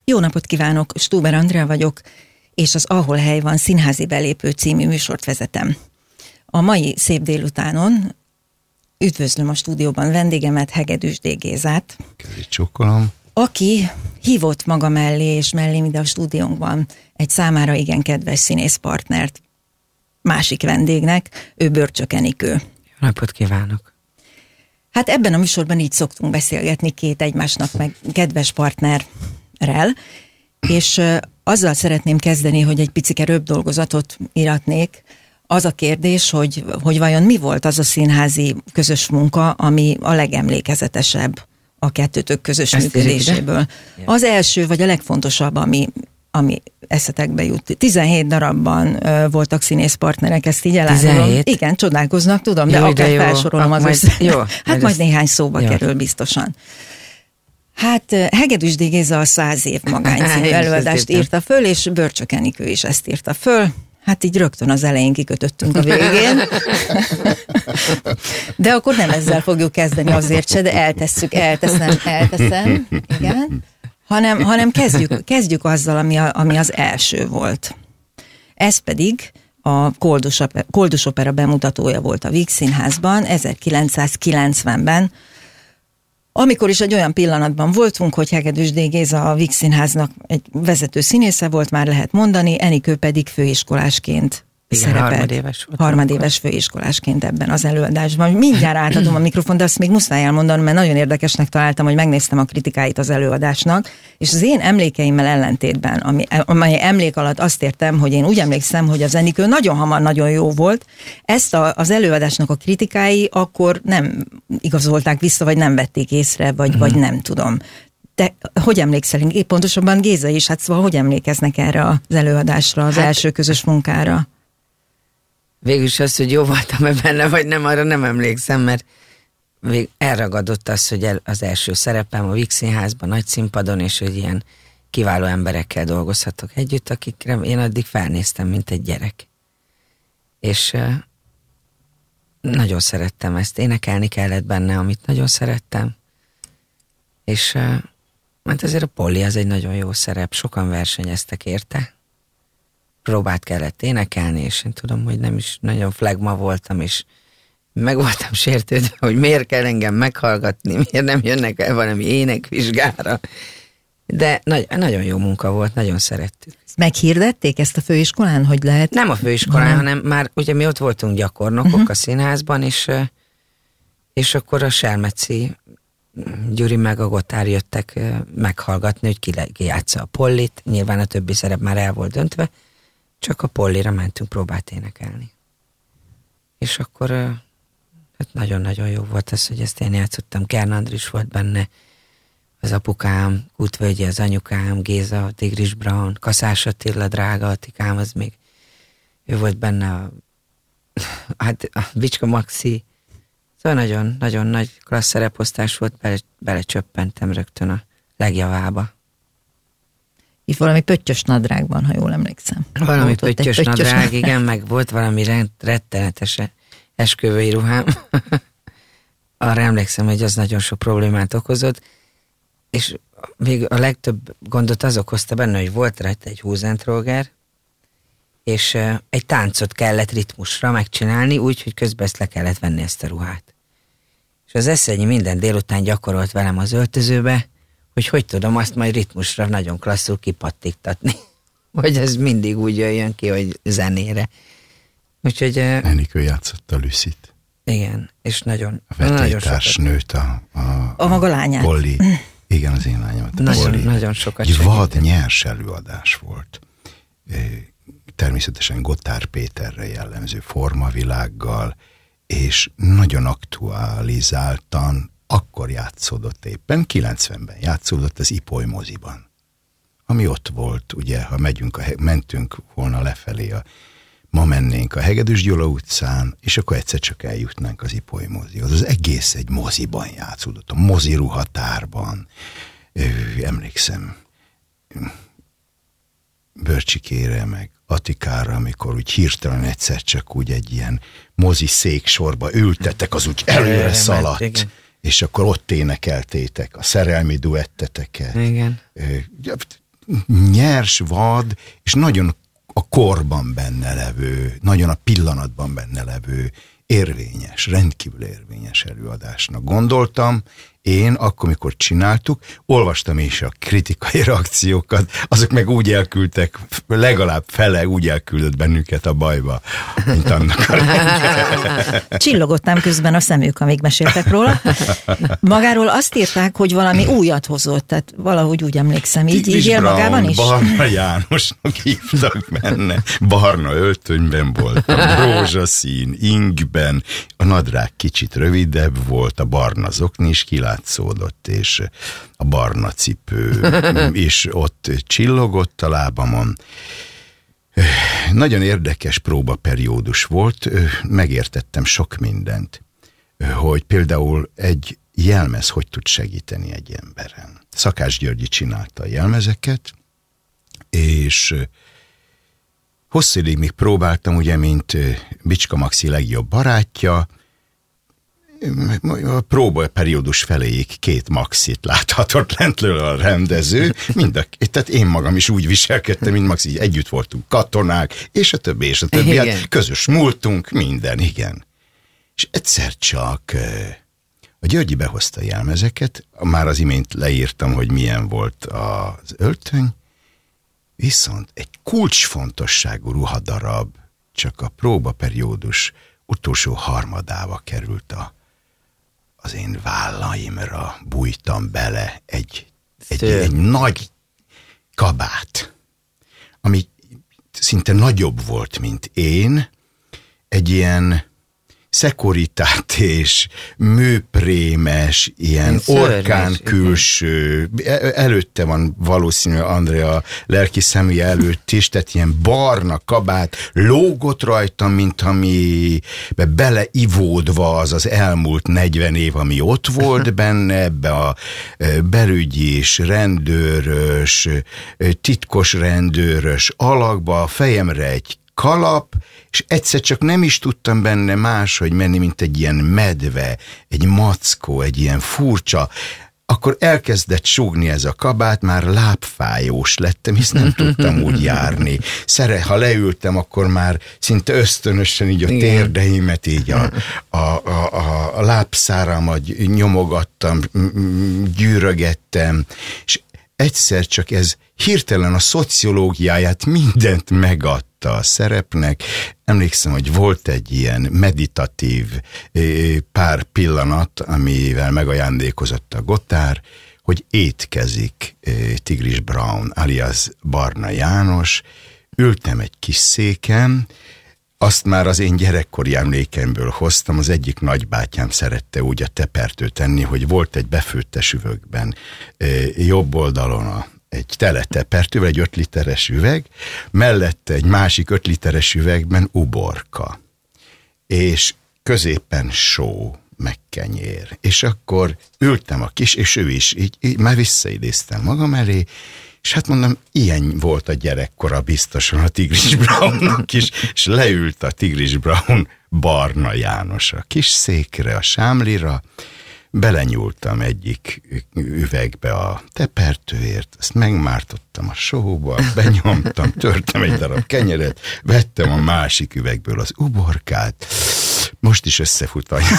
Jó napot kívánok, Stuber Andrea vagyok, és az Ahol hely van színházi belépő című műsort vezetem. A mai szép délutánon üdvözlöm a stúdióban vendégemet, Hegedűs D. Gézát. Csókolom. Aki hívott maga mellé és mellém ide a stúdiónkban egy számára igen kedves színészpartnert, másik vendégnek, ő Börcsök Enikő. Jó napot kívánok! Hát ebben a műsorban így szoktunk beszélgetni két egymásnak meg kedves partnerrel, és azzal szeretném kezdeni, hogy egy picike röpdolgozatot íratnék. Az a kérdés, hogy vajon mi volt az a színházi közös munka, ami a legemlékezetesebb a kettőtök közös működéséből. Az első, vagy a legfontosabb, ami eszetekbe jut. 17 darabban voltak színészpartnerek, ezt így elárulom. 17? Igen, csodálkoznak, tudom, de akár felsorolom az összes. Hát majd néhány szóba kerül biztosan. Hát Hegedűs D. Géza a 100 év magány című előadást írta föl, és Börcsök Enikő is ezt írta föl. Hát így rögtön az elején kikötöttünk a végén. De akkor nem ezzel fogjuk kezdeni azért se, de elteszem, igen. Hanem kezdjük azzal, ami az első volt. Ez pedig a Koldus Opera bemutatója volt a Víg Színházban 1990-ben, amikor is egy olyan pillanatban voltunk, hogy Hegedűs D. Géza a Víg Színháznak egy vezető színésze volt, már lehet mondani, Enikő pedig főiskolásként szerepelt. Harmadéves főiskolásként ebben az előadásban. Mindjárt átadom a mikrofont, de azt még muszáj elmondanom, mert nagyon érdekesnek találtam, hogy megnéztem a kritikáit az előadásnak, és az én emlékeimmel ellentétben, amely emlék alatt azt értem, hogy én úgy emlékszem, hogy az Enikő nagyon hamar nagyon jó volt, ezt az előadásnak a kritikái akkor nem igazolták vissza, vagy nem vették észre, vagy nem tudom. De hogy emlékszel? Pontosabban Géza is, hát szóval hogy emlékeznek erre az előadásra, az első közös munkára? Végülis az, hogy jó voltam-e benne, vagy nem, arra nem emlékszem, mert elragadott az, hogy az első szerepem a Víg Színházban, nagy színpadon, és hogy ilyen kiváló emberekkel dolgozhatok együtt, akikre én addig felnéztem, mint egy gyerek. És nagyon szerettem ezt, énekelni kellett benne, amit nagyon szerettem, és mert azért a Polly az egy nagyon jó szerep, sokan versenyeztek érte, próbát kellett énekelni, és én tudom, hogy nem is nagyon flagma voltam, és meg voltam sértődve, hogy miért kell engem meghallgatni, miért nem jönnek el valami énekvizsgára. De nagyon jó munka volt, nagyon szerettük. Meghirdették ezt a főiskolán, hogy lehet? Nem a főiskolán, hanem már ugye mi ott voltunk gyakornokok a színházban, és akkor a Selmeci Gyuri meg a Gotár jöttek meghallgatni, hogy ki játsza a Pollit. Nyilván a többi szerep már el volt döntve, csak a Pollira mentünk próbát énekelni. És akkor hát nagyon-nagyon jó volt az, hogy ezt én játszottam. Kern Andris volt benne, az apukám, Kútvölgyi az anyukám, Géza, Tigris Brown, Kaszás Attila, drága Attikám, az még ő volt benne, a Bicska Maxi. Szóval nagyon-nagyon nagy klassz szereposztás volt, belecsöppentem rögtön a legjavába. Itt valami pöttyös nadrágban, ha jól emlékszem. Valami pöttyös nadrág, igen, meg volt valami rettenetes esküvői ruhám. Arra emlékszem, hogy az nagyon sok problémát okozott, és még a legtöbb gondot az okozta benne, hogy volt rajta egy húzentróger, és egy táncot kellett ritmusra megcsinálni, úgy, hogy közben ezt le kellett venni ezt a ruhát. És az Eszényi minden délután gyakorolt velem az öltözőbe, hogy tudom azt majd ritmusra nagyon klasszul kipattiktatni. Hogy ez mindig úgy jöjjön ki, hogy zenére. Úgyhogy... Enikő játszotta Lucyt. Igen, és nagyon vetélytársnőt, a maga lányát. Polly. Igen, az én lányomat. Nagyon sokat egy vad nyers előadás volt. Természetesen Gotár Péterre jellemző formavilággal, és nagyon aktualizáltan akkor játszódott éppen, 90-ben játszódott az Ipoly moziban. Ami ott volt, ugye, ha mentünk volna lefelé, ma mennénk a Hegedűs Gyula utcán, és akkor egyszer csak eljutnánk az Ipoly mozihoz. Az egész egy moziban játszódott, a moziruhatárban. Emlékszem, Börcsikére, meg Atikára, amikor úgy hirtelen egyszer csak úgy egy ilyen mozi széksorba ültetek, az úgy előre szaladt, és akkor ott énekeltétek a szerelmi duetteteket. Igen. nyers, vad, és nagyon a korban benne levő, nagyon a pillanatban benne levő érvényes, rendkívül érvényes előadásnak gondoltam. Én akkor, amikor csináltuk, olvastam is a kritikai reakciókat, azok meg úgy elküldtek, legalább fele úgy elküldött bennünket a bajba, mint annak a rendje. Csillogott ám közben a szemük, amíg meséltek róla. Magáról azt írták, hogy valami újat hozott, tehát valahogy úgy emlékszem. Így él magában is? Barna Jánosnak hívtak benne. Barna öltönyben voltam, rózsaszín, ingben, a nadrág kicsit rövidebb volt, a barna zokni is kilátszódott, és a barna cipő is ott csillogott a lábamon. Nagyon érdekes próbaperiódus volt, megértettem sok mindent, hogy például egy jelmez hogy tud segíteni egy emberen. Szakás Györgyi csinálta a jelmezeket, és hosszú ideig még próbáltam, ugye, mint Bicska Maxi legjobb barátja, a próbaperiódus feléig 2 Maxit láthatott lentről a rendező, tehát én magam is úgy viselkedtem, mint Maxi, együtt voltunk katonák, és a többi, hát közös múltunk, minden, igen. És egyszer csak a Györgyi behozta a jelmezeket, már az imént leírtam, hogy milyen volt az öltöny, viszont egy kulcsfontosságú ruhadarab csak a próbaperiódus utolsó harmadába került az én vállaimra, bújtam bele egy nagy kabát, ami szinte nagyobb volt, mint egy ilyen szekuritát és műprémes, ilyen orkán külső, előtte van valószínűleg Andrea lelki személye előtt is, tehát ilyen barna kabát, lógott rajtam, mint ami beleivódva az elmúlt 40 év, ami ott volt benne, ebbe a belügyi és rendőrös, titkos rendőrös alakba, a fejemre egy kalap, és egyszer csak nem is tudtam benne máshogy menni, mint egy ilyen medve, egy mackó, egy ilyen furcsa. Akkor elkezdett súgni ez a kabát, már lábfájós lettem, hisz nem tudtam úgy járni. Ha leültem, akkor már szinte ösztönösen így a térdeimet, így a lábszáramat nyomogattam, gyűrögettem, és egyszer csak ez hirtelen a szociológiáját mindent megadta a szerepnek. Emlékszem, hogy volt egy ilyen meditatív pár pillanat, amivel megajándékozott a Gotthard, hogy étkezik Tigris Braun, alias Barna János. Ültem egy kis széken, azt már az én gyerekkori emlékemből hoztam, az egyik nagybátyám szerette úgy a tepertőt tenni, hogy volt egy befőttes üvegben jobb oldalon egy tele tepertővel, egy 5 literes üveg, mellette egy másik 5 literes üvegben uborka, és középen só, meg kenyér. És akkor ültem a kis, és ő is, így már visszaidéztem magam elé, és hát mondom, ilyen volt a gyerekkora biztosan a Tigris Braunnak is, és leült a Tigris Braun Barna János a kis székre, a sámlira, belenyúltam egyik üvegbe a tepertőért, ezt megmártottam a sóba, benyomtam, törtem egy darab kenyeret, vettem a másik üvegből az uborkát, most is összefut a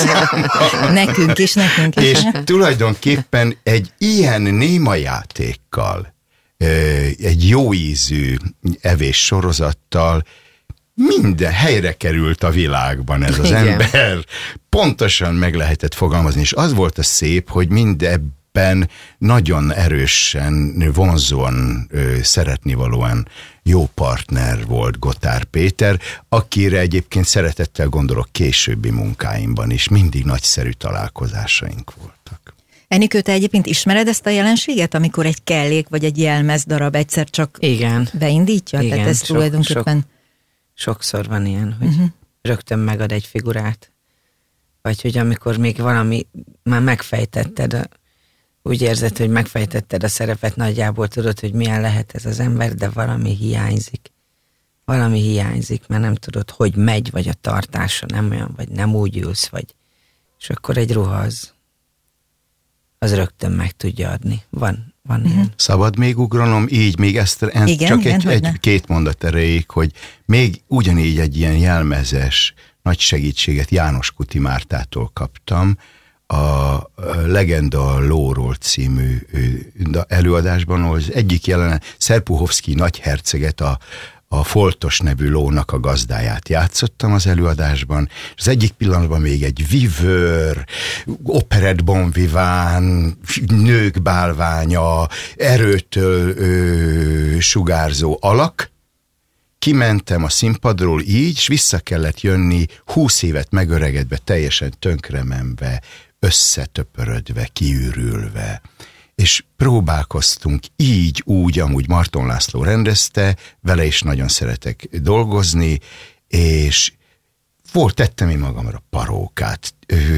Nekünk is. És tulajdonképpen egy ilyen néma játékkal, egy jó ízű evés sorozattal minden helyre került a világban ez az ember. Pontosan meg lehetett fogalmazni, és az volt a szép, hogy mindebben nagyon erősen, vonzóan, szeretnivalóan jó partner volt Gotthard Péter, akire egyébként szeretettel gondolok későbbi munkáimban is. Mindig nagyszerű találkozásaink voltak. Enikő, te egyébként ismered ezt a jelenséget, amikor egy kellék vagy egy jelmez darab egyszer csak beindítja? Igen, tehát ez tulajdonképpen... Sokszor van ilyen, hogy rögtön megad egy figurát. Vagy hogy amikor még valami, már megfejtetted, úgy érzed, hogy megfejtetted a szerepet, nagyjából tudod, hogy milyen lehet ez az ember, de valami hiányzik. Valami hiányzik, mert nem tudod, hogy megy, vagy a tartása nem olyan, vagy nem úgy ülsz, vagy... És akkor egy ruha az rögtön meg tudja adni. van ilyen. Szabad még ugranom, így még ezt Igen, csak igen, két mondat erejéig, hogy még ugyanígy egy ilyen jelmezes nagy segítséget János Kuti Mártától kaptam, a Legenda a lóról című előadásban, ahol az egyik jelenet Szerpuhovszky nagyherceget, a Foltos nevű lónak a gazdáját játszottam az előadásban, és az egyik pillanatban még egy vivőr, operett bon vivant, nők bálványa, erőtől sugárzó alak. Kimentem a színpadról így, és vissza kellett jönni 20 évet megöregedve, teljesen tönkremenve, összetöpörödve, kiürülve. És próbálkoztunk így, úgy, amúgy Marton László rendezte, vele is nagyon szeretek dolgozni, és tettem én magamra parókát,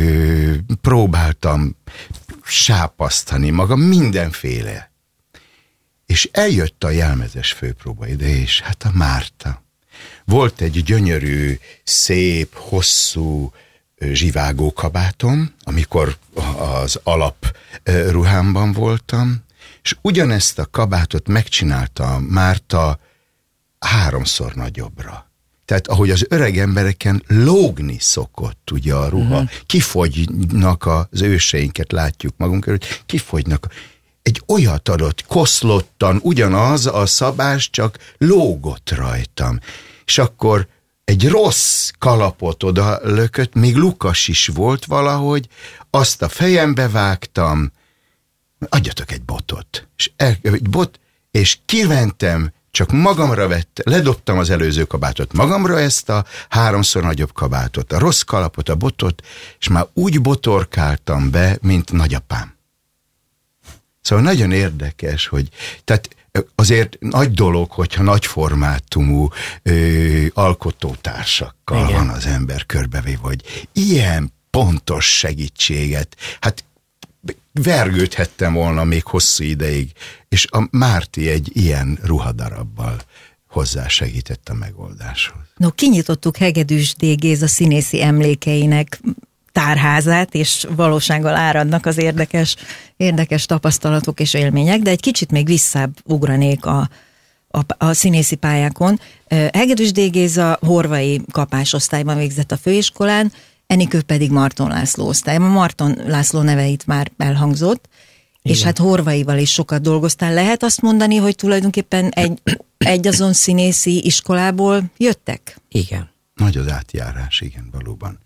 próbáltam sápasztani magam, mindenféle. És eljött a jelmezes főpróba ide, és hát a Márta. Volt egy gyönyörű, szép, hosszú zsivágó kabátom, amikor az alap ruhámban voltam, és ugyanezt a kabátot megcsinálta Márta 3-szor nagyobbra. Tehát ahogy az öreg embereken lógni szokott ugye a ruha, kifogynak az őseinket, látjuk magunk előtt, kifogynak. Egy olyat adott, koszlottan, ugyanaz a szabás, csak lógott rajtam. És akkor egy rossz kalapot oda lökött, még lukas is volt valahogy, azt a fejembe vágtam, adjatok egy botot. És és kimentem, csak magamra vettem, ledobtam az előző kabátot, magamra ezt a 3-szor nagyobb kabátot, a rossz kalapot, a botot, és már úgy botorkáltam be, mint nagyapám. Szóval nagyon érdekes, hogy tehát azért nagy dolog, hogyha nagy formátumú alkotótársakkal van az ember körbevéve, hogy ilyen pontos segítséget, hát vergődhettem volna még hosszú ideig, és a Márti egy ilyen ruhadarabbal hozzásegített a megoldáshoz. No, kinyitottuk Hegedűs D. Géza színészi emlékeinek tárházát, és valósággal áradnak az érdekes tapasztalatok és élmények, de egy kicsit még visszább ugranék a színészi pályákon. Hegedűs D. Géza horvai kapásosztályban végzett a főiskolán, Enikő pedig Marton László osztályban. Marton László neve itt már elhangzott, igen. És hát horvaival is sokat dolgoztál. Lehet azt mondani, hogy tulajdonképpen egy azon színészi iskolából jöttek? Igen. Nagy az átjárás, igen, valóban.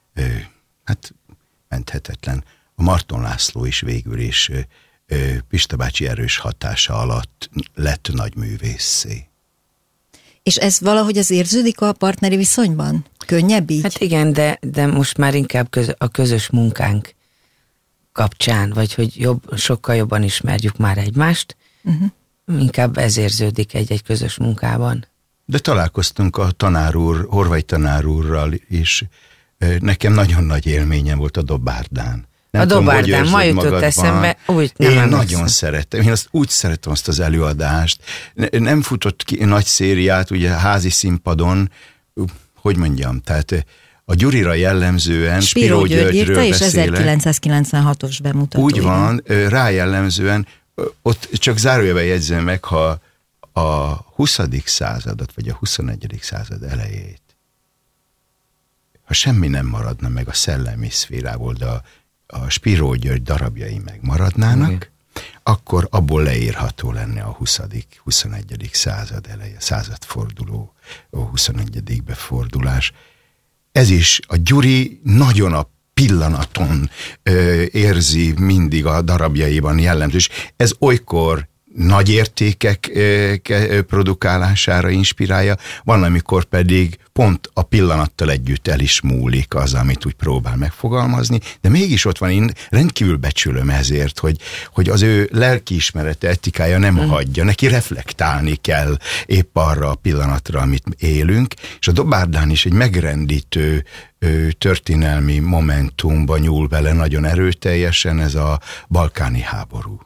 Hát menthetetlen. A Marton László is végül is Pista bácsi erős hatása alatt lett nagy művészé. És ez valahogy az érződik a partneri viszonyban? Könnyebb így? Hát igen, de most már inkább a közös munkánk kapcsán, vagy hogy sokkal jobban ismerjük már egymást, inkább ez érződik egy közös munkában. De találkoztunk a horvai tanár úrral is. Nekem nagyon nagy élményem volt a Dobárdán. Nem a Dobárdán, ma jutott eszembe, úgy nem én nagyon szerettem. Én úgy szerettem azt az előadást. Nem futott ki nagy szériát, ugye házi színpadon, hogy mondjam, tehát a Gyurira jellemzően Spiró Györgyről beszélek. És 1996-os bemutató. Úgy van, rá jellemzően, ott csak zárójelben jegyzem meg, ha a 20. századot, vagy a 21. század elejét, ha semmi nem maradna meg a szellemi szférából, de a Spiró György darabjai megmaradnának, akkor abból leírható lenne a 20. 21. század eleje, századforduló, a 21. befordulás. Ez is, a Gyuri nagyon a pillanaton érzi mindig a darabjaiban jellemző, és ez olykor nagy értékek produkálására inspirálja, van, amikor pedig pont a pillanattal együtt el is múlik az, amit úgy próbál megfogalmazni, de mégis ott van, én rendkívül becsülöm ezért, hogy az ő lelkiismerete, etikája nem hagyja, neki reflektálni kell épp arra a pillanatra, amit élünk, és a Dobárdán is egy megrendítő történelmi momentumba nyúl bele nagyon erőteljesen, ez a balkáni háború.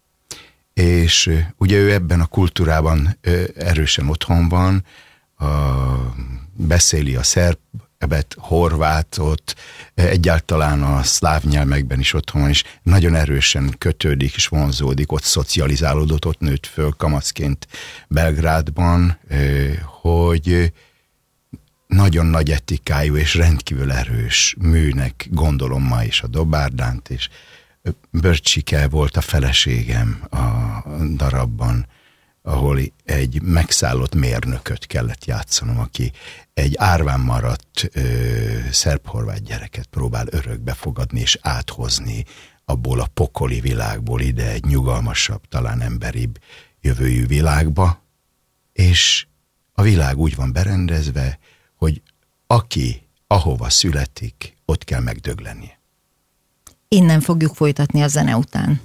És ugye ő ebben a kultúrában erősen otthon van, beszéli a szerb szerbet, horvátot, egyáltalán a szláv nyelvekben is otthon van, és nagyon erősen kötődik és vonzódik, ott szocializálódott, ott nőtt föl kamaszként Belgrádban, hogy nagyon nagy etikájú és rendkívül erős műnek gondolom ma is a Dobárdánt, és Börcsike volt a feleségem a darabban, ahol egy megszállott mérnököt kellett játszanom, aki egy árván maradt szerb-horvát gyereket próbál örökbe fogadni és áthozni abból a pokoli világból ide egy nyugalmasabb, talán emberibb jövőjű világba, és a világ úgy van berendezve, hogy aki ahova születik, ott kell megdöglenie. Innen fogjuk folytatni a zene után.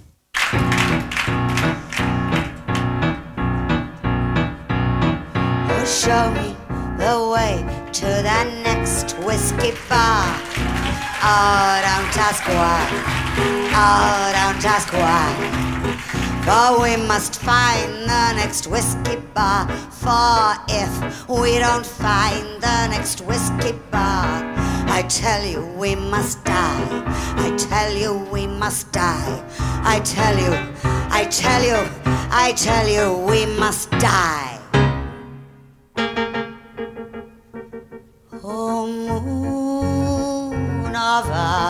Show me the way to the next whiskey bar. Oh, don't ask why. Oh, don't ask why. For we must find the next whiskey bar. For if we don't find the next whiskey bar, I tell you we must die. I tell you we must die. I tell you, I tell you, I tell you we must die. Oh, moon of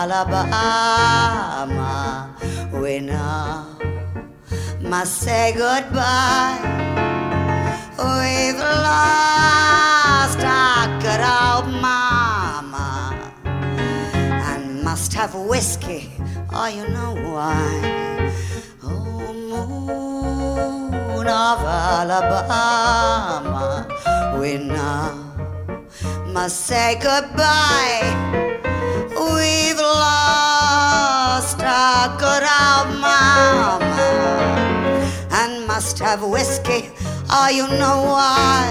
Alabama, we now must say goodbye. We've lost our good old mama and must have whiskey, oh, you know why. Oh, moon of Alabama, we now must say goodbye. We've lost our good old mama and must have whiskey, oh, you know why.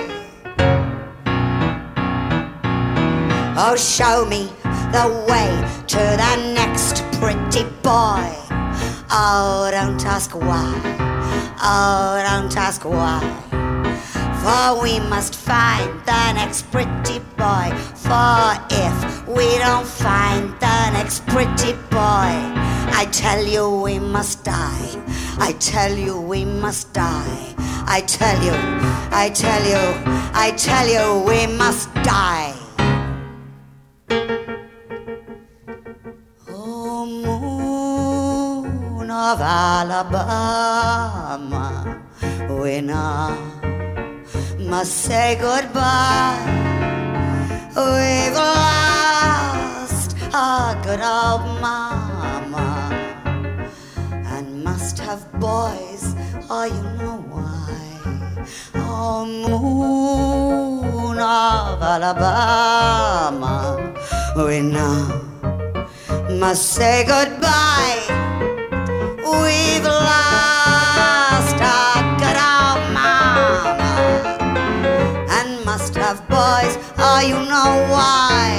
Oh, show me the way to the next pretty boy. Oh, don't ask why. Oh, don't ask why. For we must find the next pretty boy. For if we don't find the next pretty boy, I tell you we must die. I tell you we must die. I tell you, I tell you, I tell you we must die. Oh, moon of Alabama, we now must say goodbye. We've lost our good old mama and must have boys, oh, you know why. Oh, moon of Alabama, we now must say goodbye. We've lost our good old mama and must have boys, oh, you know why.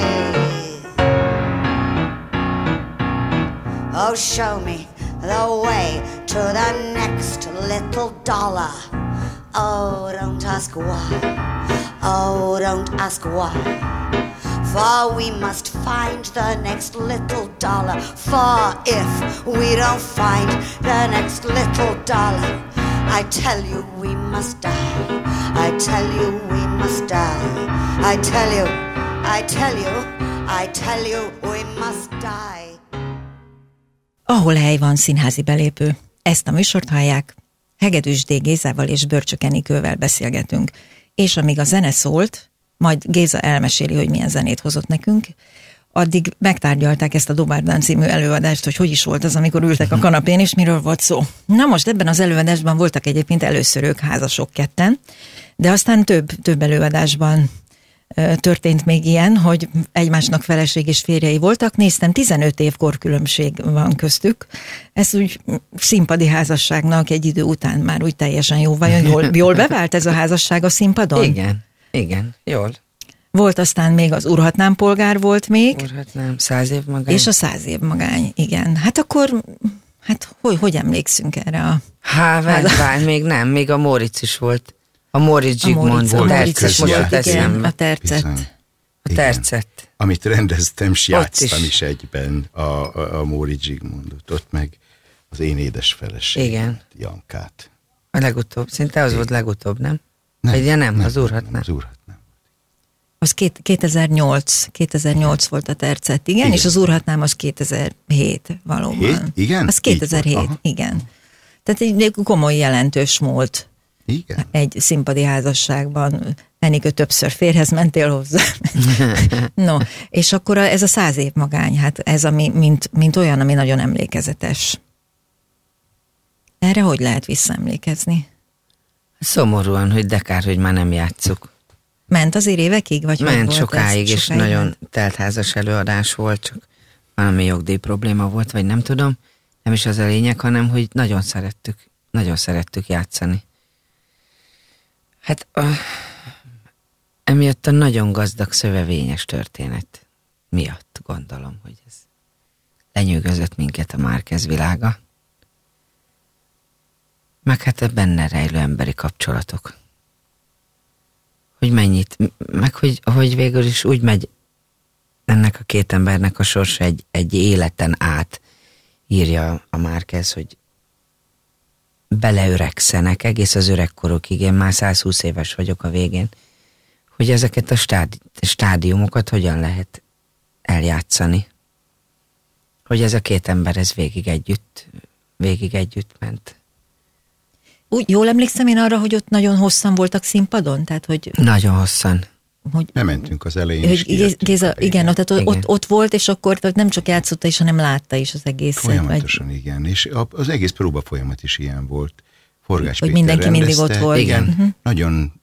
Oh, show me the way to the next little dollar. Oh, don't ask why. Oh, don't ask why. For we must find the next little dollar. For if we don't find the next little dollar, I tell you we must die. I tell you we must die. I tell you, I tell you, I tell you we must die. Ahol hely van, színházi belépő. Ezt a műsort hallják. Hegedűs D. Gézával és Börcsök Enikővel beszélgetünk. És amíg a zene szólt, majd Géza elmeséli, hogy milyen zenét hozott nekünk, addig megtárgyalták ezt a Dobárdán című előadást, hogy is volt az, amikor ültek a kanapén, és miről volt szó. Na most ebben az előadásban voltak egyébként először ők házasok ketten, de aztán több előadásban történt még ilyen, hogy egymásnak feleség és férjei voltak. Néztem, 15 év korkülönbség van köztük. Ez úgy színpadi házasságnak egy idő után már úgy teljesen jó vajon. Jól bevált ez a házasság a színpadon? Igen, jól. Volt aztán még az Urhatnám polgár volt még. Urhatnám, 100 év magány. És a 100 év magány, igen. Hát akkor, hogy emlékszünk erre a... Várj, még nem, még a Móricz is volt. A Móricz Zsigmond, a Terces, most jut eszembe. A Tercet. tercet. Amit rendeztem, s játsztam is egyben a Móricz Zsigmondot, ott meg az én édes feleségem, Jankát. A legutóbb, szinte az volt legutóbb, nem? Nem, az Úrhat nem. Az Úrhat nem. Az 2008 volt a tercet, igen, és az Úrhatnám az 2007 valóban. Igen? Az 2007, igen. Tehát egy komoly jelentős múlt. Igen. Egy színpadi házasságban. Enikő, többször férhez mentél hozzá. No, és akkor ez a 100 év magány, hát ez mint olyan, ami nagyon emlékezetes. Erre hogy lehet visszaemlékezni? Szomorúan, hogy de kár, hogy már nem játsszuk. Ment azért évekig? Vagy ment sokáig, és nagyon teltházas előadás volt, csak valami jogdíj probléma volt, vagy nem tudom. Nem is az a lényeg, hanem, hogy nagyon szerettük játszani. Hát emiatt a nagyon gazdag szövevényes történet miatt gondolom, hogy ez lenyűgözött minket a Márquez világa. Meg hát a benne rejlő emberi kapcsolatok. Hogy mennyit, meg hogy végül is úgy megy ennek a két embernek a sorsa egy életen át, írja a Márquez, hogy beleöregszenek egész az öregkorokig, én már 120 éves vagyok a végén, hogy ezeket a stádiumokat hogyan lehet eljátszani. Hogy ez a két ember ez végig együtt ment. Úgy jól emlékszem én arra, hogy ott nagyon hosszan voltak színpadon? Tehát, hogy nagyon hosszan. Bementünk az elején is. Géza, igen, tehát ott volt, és akkor nem csak játszotta is, hanem látta is az egészet. Folyamatosan, igen. És az egész próba folyamat is ilyen volt. Forgás hogy Péter mindenki rendezte. mindig ott volt. Igen. Nagyon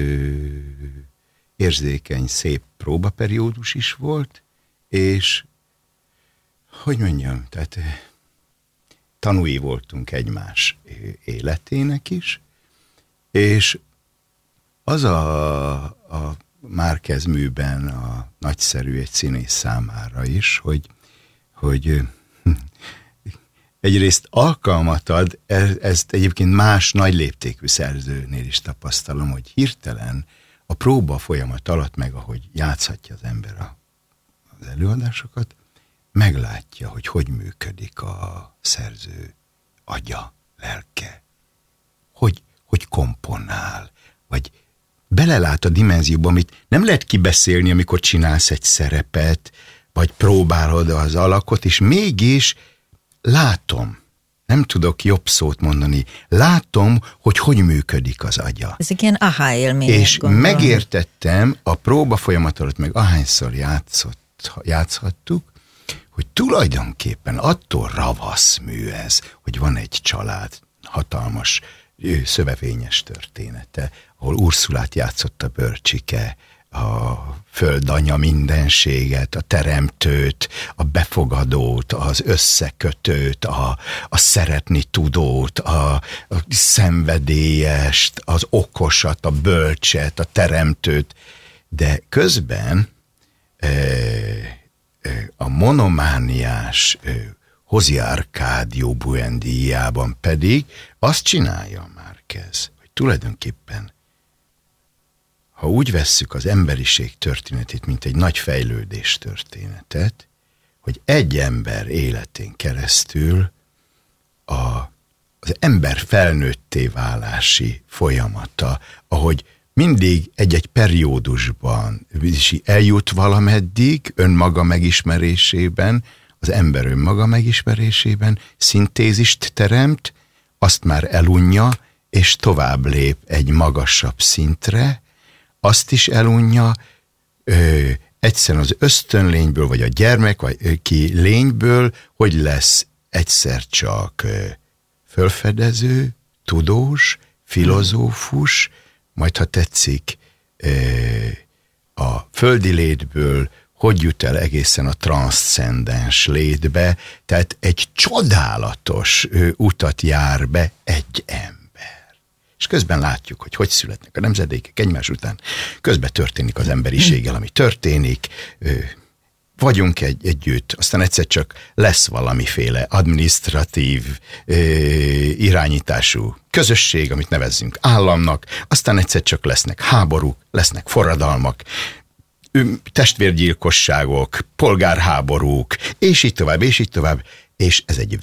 érzékeny, szép próbaperiódus is volt, és hogy mondjam, tehát tanúi voltunk egymás életének is, és az a Márquez műben a nagyszerű egy színész számára is, hogy egyrészt alkalmat ad, ezt egyébként más nagy léptékű szerzőnél is tapasztalom, hogy hirtelen a próba folyamat alatt, meg ahogy játszhatja az ember az előadásokat, meglátja, hogy működik a szerző agya, lelke, hogy komponál, vagy belelát a dimenzióba, amit nem lehet kibeszélni, amikor csinálsz egy szerepet, vagy próbálod az alakot, és mégis látom, nem tudok jobb szót mondani, látom, hogy működik az agya. Ez egy ilyen aha élmény. És megértettem a próba folyamat alatt, meg ahányszor játszhattuk, hogy tulajdonképpen attól ravasz mű ez, hogy van egy család, hatalmas szövevényes története, ahol Urszulát játszott a Bölcsike, a földanya mindenséget, a teremtőt, a befogadót, az összekötőt, a szeretni tudót, a szenvedélyest, az okosat, a bölcset, a teremtőt, de közben a monomániás Hozi Arcadio Buendiában pedig azt csinálja a Márquez, hogy tulajdonképpen, ha úgy vesszük az emberiség történetét, mint egy nagy fejlődés történetet, hogy egy ember életén keresztül az ember felnőtté válási folyamata, ahogy mindig egy-egy periódusban eljut valameddig önmaga megismerésében, az ember önmaga megismerésében szintézist teremt, azt már elunja, és tovább lép egy magasabb szintre, azt is elunja, egyszerűen az ösztönlényből, vagy a gyermek, vagy ki lényből, hogy lesz egyszer csak fölfedező, tudós, filozófus, majd ha tetszik, a földi létből hogy jut el egészen a transzcendens létbe, tehát egy csodálatos utat jár be egy ember. És közben látjuk, hogy születnek a nemzedékek egymás után, közben történik az emberiséggel, ami történik, vagyunk együtt, aztán egyszer csak lesz valamiféle adminisztratív irányítású közösség, amit nevezzünk államnak, aztán egyszer csak lesznek háborúk, lesznek forradalmak, testvérgyilkosságok, polgárháborúk, és így tovább, és ez egy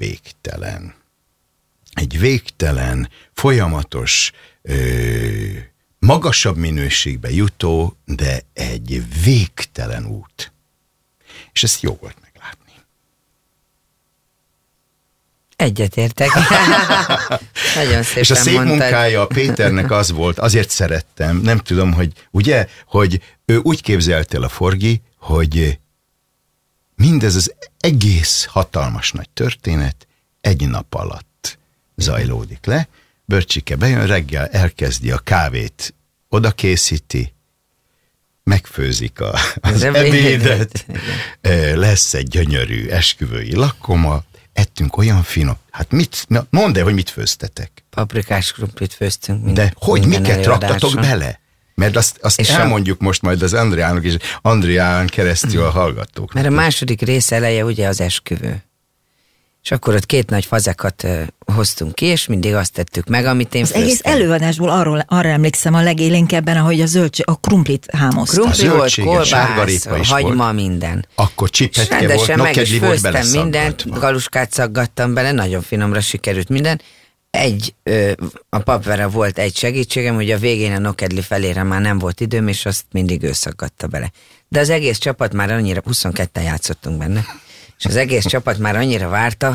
végtelen, folyamatos, magasabb minőségbe jutó, de egy végtelen út. És ezt jó volt meglátni. Egyetértek. Nagyon szépen és a szép mondtad. munkája a Péternek az volt, azért szerettem, nem tudom, hogy ugye, hogy ő úgy képzelte el a Forgi, hogy mindez az egész hatalmas nagy történet egy nap alatt zajlódik le. Börcsike bejön, reggel elkezdi a kávét, oda készíti, megfőzik az ebédet, lesz egy gyönyörű esküvői lakoma, ettünk olyan finom, hát mondd el, hogy mit főztetek. Paprikás krumplit főztünk. De hogy miket raktatok bele? Mert azt elmondjuk most majd az Andriának és Andrián keresztül a hallgatóknak. Mert a második rész eleje ugye az esküvő. És akkor ott 2 nagy fazekat hoztunk ki, és mindig azt tettük meg, amit én főztem. Az egész előadásból arra emlékszem a legélénkebben, ahogy a krumplit hámozta. Krumpli volt, kolbász, hagyma, volt. Minden. Akkor csipetke volt, nokedli volt, beleszaggatva. Mindent, galuskát szaggattam bele, nagyon finomra sikerült minden. A papvera volt egy segítségem, hogy a végén a nokedli felére már nem volt időm, és azt mindig ő szaggatta bele. De az egész csapat már annyira, 22-en játszottunk benne, és az egész csapat már annyira várta,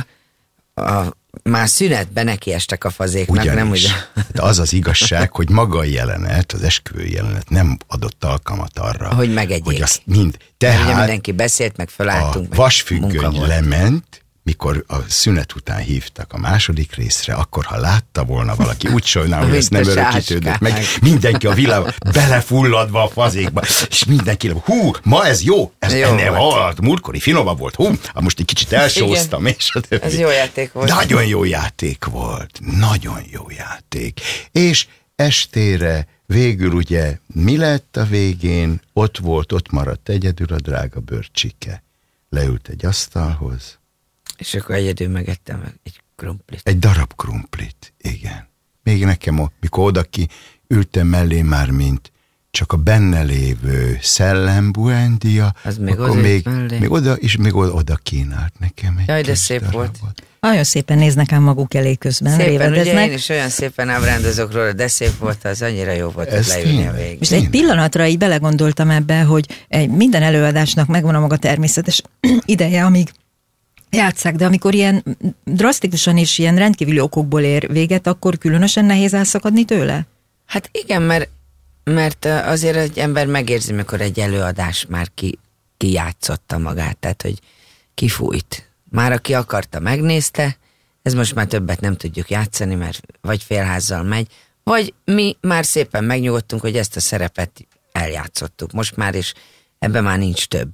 már szünetben nekiestek a fazéknak. Ugyanis, nem ugye? De az az igazság, hogy maga a jelenet, az esküvői jelenet nem adott alkalmat arra, hogy megegyék. Hogy azt mind. Tehát mindenki beszélt, meg felálltunk. A vasfüggöny lement, mikor a szünet után hívtak a második részre, akkor ha látta volna valaki, úgy sajnálom, hogy ezt nem örökítődött meg, mindenki a világ belefulladva a fazékba, és mindenki, ma ez jó, ez ennél múltkori finomabb volt, most egy kicsit elsóztam, és a többi. Ez jó játék volt. Nagyon jó játék volt, nagyon jó játék. És estére végül ugye mi lett a végén? Ott maradt egyedül a drága Börcsike. Leült egy asztalhoz, és akkor egyedül megettem egy krumplit. Egy darab krumplit, igen. Még nekem, mikor oda ültem mellé már, mint csak a benne lévő szellembuendia, akkor még oda kínált nekem egy. Jaj, de szép darabot. volt. Nagyon szépen néznek ám maguk elé közben. Szépen, ugye én is olyan szépen ábrándozok róla, de szép volt, az annyira jó volt, hogy leülni a végén. És egy pillanatra így belegondoltam ebbe, hogy minden előadásnak megvan a maga természetes ideje, amíg játsszák, de amikor ilyen drasztikusan és ilyen rendkívüli okokból ér véget, akkor különösen nehéz elszakadni tőle? Hát igen, mert azért egy ember megérzi, mikor egy előadás már kijátszotta magát, tehát hogy kifújt. Már aki akarta, megnézte, ez most már többet nem tudjuk játszani, mert vagy félházzal megy, vagy mi már szépen megnyugodtunk, hogy ezt a szerepet eljátszottuk. Most már is ebben már nincs több.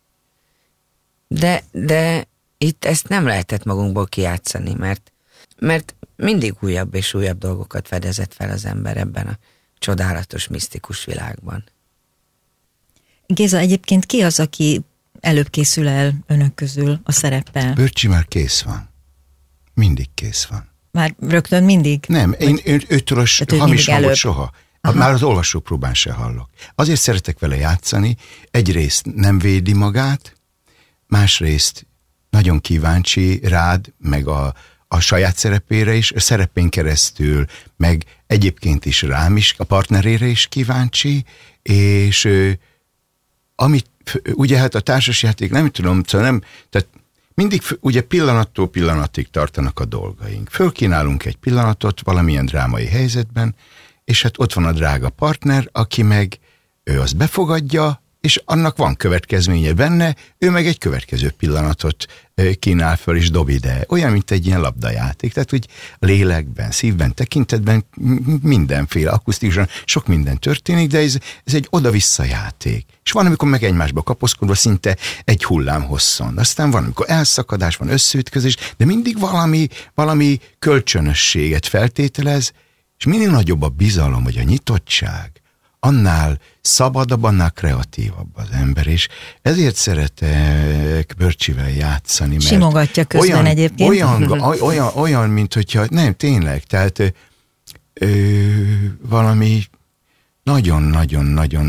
De itt ezt nem lehetett magunkból kijátszani, mert mindig újabb és újabb dolgokat fedezett fel az ember ebben a csodálatos, misztikus világban. Géza, egyébként ki az, aki előbb készül el önök közül a szereppel? Börcsi már kész van. Mindig kész van. Már rögtön mindig? Nem, én őtől hamis hangot soha. Aha. Már az olvasópróbán se hallok. Azért szeretek vele játszani, egyrészt nem védi magát, másrészt nagyon kíváncsi rád, meg a saját szerepére is, a szerepén keresztül, meg egyébként is rám is, a partnerére is kíváncsi, és amit, ugye hát a társasjáték, nem tudom, szóval nem, tehát mindig ugye pillanattól pillanatig tartanak a dolgaink. Fölkínálunk egy pillanatot valamilyen drámai helyzetben, és hát ott van a drága partner, aki meg ő azt befogadja, és annak van következménye benne, ő meg egy következő pillanatot kínál föl és dob ide. Olyan, mint egy ilyen labdajáték. Tehát úgy lélekben, szívben, tekintetben mindenféle akusztikusan sok minden történik, de ez egy oda-vissza játék. És van, amikor meg egymásba kapaszkodva szinte egy hullám hosszon. Aztán van, amikor elszakadás, van összeütközés, de mindig valami kölcsönösséget feltételez, és minél nagyobb a bizalom, vagy a nyitottság, annál szabadabb, annál kreatívabb az ember, és ezért szeretek Börcsivel játszani, mert simogatja közben egyébként. Olyan, mint hogyha, nem, tényleg, tehát valami nagyon-nagyon-nagyon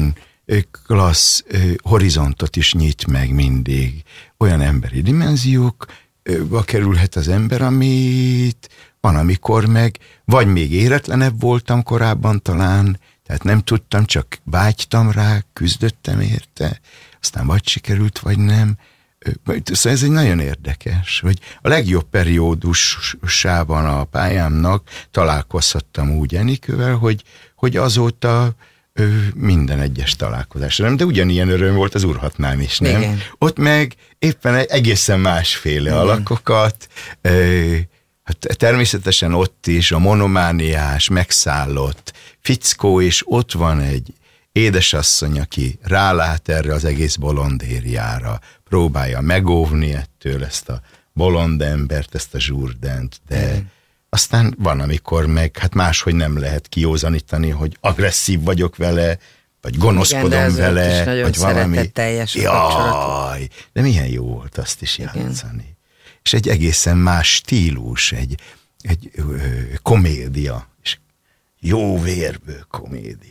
klassz horizontot is nyit meg mindig. Olyan emberi dimenziókba kerülhet az ember, amit van, amikor meg vagy még éretlenebb voltam korábban talán, tehát nem tudtam, csak vágytam rá, küzdöttem érte, aztán vagy sikerült, vagy nem. Szóval ez egy nagyon érdekes, hogy a legjobb periódusában a pályámnak találkozhattam úgy Enikővel, hogy azóta minden egyes találkozásra, nem? De ugyanilyen öröm volt az Urhatnán is, nem? Igen. Ott meg éppen egészen másféle alakokat, hát természetesen ott is a monomániás, megszállott fickó, és ott van egy édesasszony, aki rálát erre az egész bolondériára, próbálja megóvni ettől ezt a bolond embert, ezt a Jourdaint, de aztán van, amikor meg, hát máshogy nem lehet kijózanítani, hogy agresszív vagyok vele, vagy gonoszkodom vele, vagy valami. Jaj, de milyen jó volt azt is játszani. És egy egészen más stílus, egy komédia, és jó vérből komédia.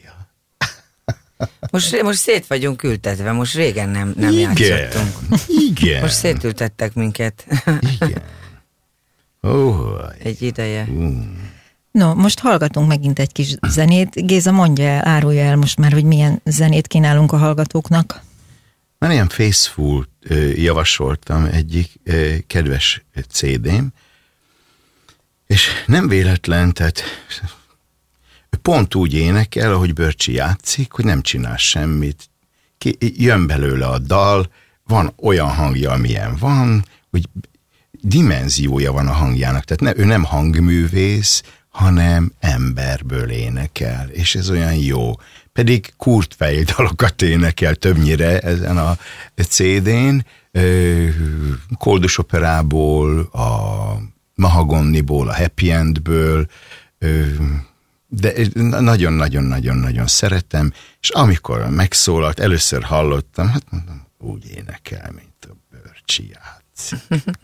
Most szét vagyunk ültetve, most régen nem játszottunk. Igen. Most szétültettek minket. Igen. Oh, egy ideje. No, most hallgatunk megint egy kis zenét. Géza, mondja el, árulja el most már, hogy milyen zenét kínálunk a hallgatóknak. Már ilyen Faithful javasoltam egyik kedves CD-m, és nem véletlen, tehát pont úgy énekel, ahogy Börcsi játszik, hogy nem csinál semmit. Jön belőle a dal, van olyan hangja, amilyen van, hogy dimenziója van a hangjának. Tehát ő nem hangművész, hanem emberből énekel, és ez olyan jó. Pedig Kurt Weill dalokat énekel többnyire ezen a CD-n, Koldus operából, a Mahagoniból, a Happy Endből, de nagyon-nagyon-nagyon-nagyon szeretem, és amikor megszólalt, először hallottam, hát mondom, úgy énekel, mint a Börcsi játszik.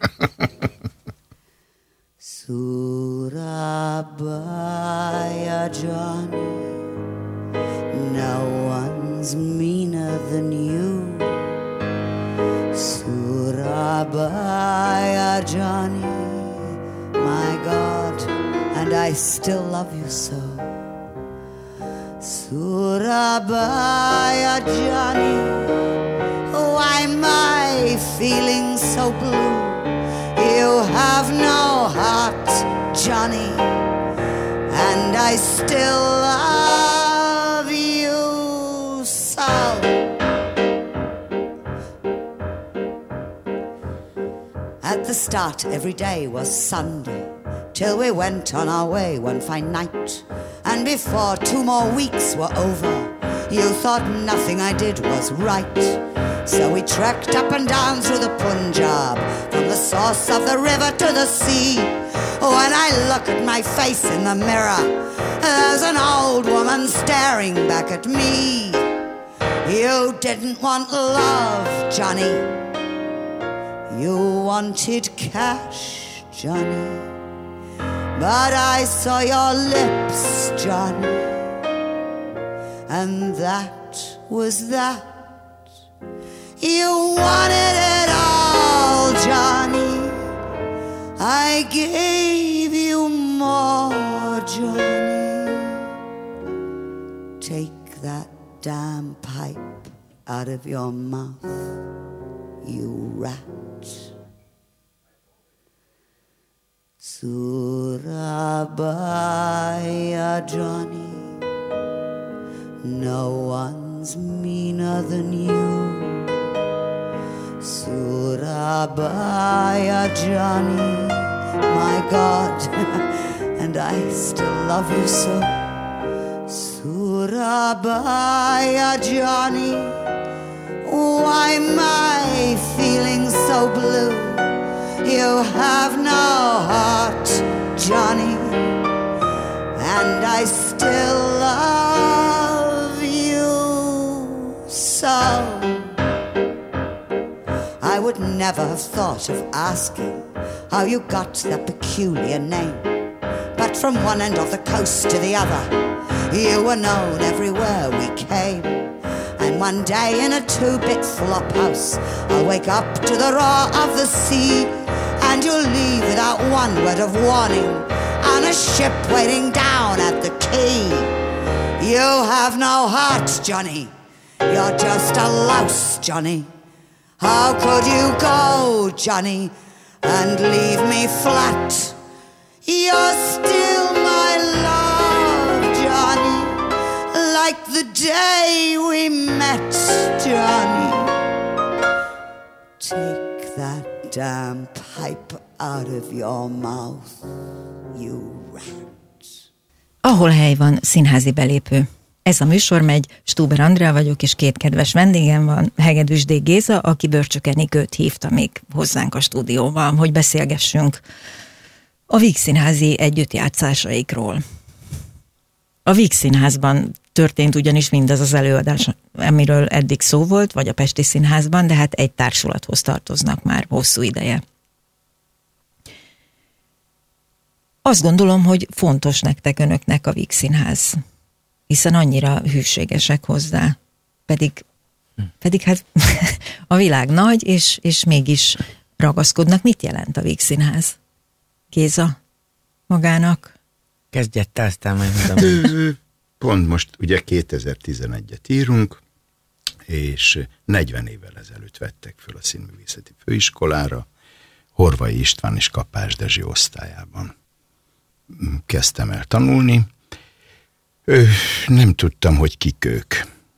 Surabaya Johnny, no one's meaner than you. Surabaya Johnny, my God, and I still love you so. Surabaya Johnny, why am I feeling so blue? You have no heart, Johnny, and I still love you so. At the start, every day was Sunday, till we went on our way one fine night. And before 2 more weeks were over, you thought nothing I did was right. So we trekked up and down through the Punjab, from the source of the river to the sea. When I look at my face in the mirror, there's an old woman staring back at me. You didn't want love, Johnny. You wanted cash, Johnny. But I saw your lips, Johnny, and that was that. You wanted it all, Johnny. I gave you more, Johnny. Take that damn pipe out of your mouth, you rat. Surabaya Johnny, no one's meaner than you. Surabaya Johnny, my God, and I still love you so. Surabaya Johnny, why am I feeling so blue? You have no heart, Johnny, and I still love you so. I would never have thought of asking how you got that peculiar name, but from one end of the coast to the other, you were known everywhere we came. And one day in a two-bit flop house. I'll wake up to the roar of the sea, and you'll leave without one word of warning, on a ship waiting down at the quay. You have no heart, Johnny. You're just a louse, Johnny. How could you go, Johnny, and leave me flat? You're still my love, Johnny, like the day we met, Johnny. Take that damn pipe out of your mouth, you rat. Ahol hely van, színházi belépő. Ez a műsor megy, Stuber Andrea vagyok, és két kedves vendégem van, Hegedűs D. Géza, aki Börcsök Enikőt hívta még hozzánk a stúdióba, hogy beszélgessünk a Víg Színházi együttjátszásaikról. A Víg Színházban történt ugyanis mindaz az előadás, amiről eddig szó volt, vagy a Pesti Színházban, de hát egy társulathoz tartoznak már hosszú ideje. Azt gondolom, hogy fontos nektek, önöknek a Víg Színház, hiszen annyira hűségesek hozzá. Pedig hát a világ nagy, és mégis ragaszkodnak. Mit jelent a Víg Színház? Géza magának? Kezdjed te, aztán majd mondom. Pont most ugye 2011-et írunk, és 40 évvel ezelőtt vettek föl a Színművészeti Főiskolára, Horvai István és Kapás Dezső osztályában kezdtem el tanulni. Nem tudtam, hogy kik ők.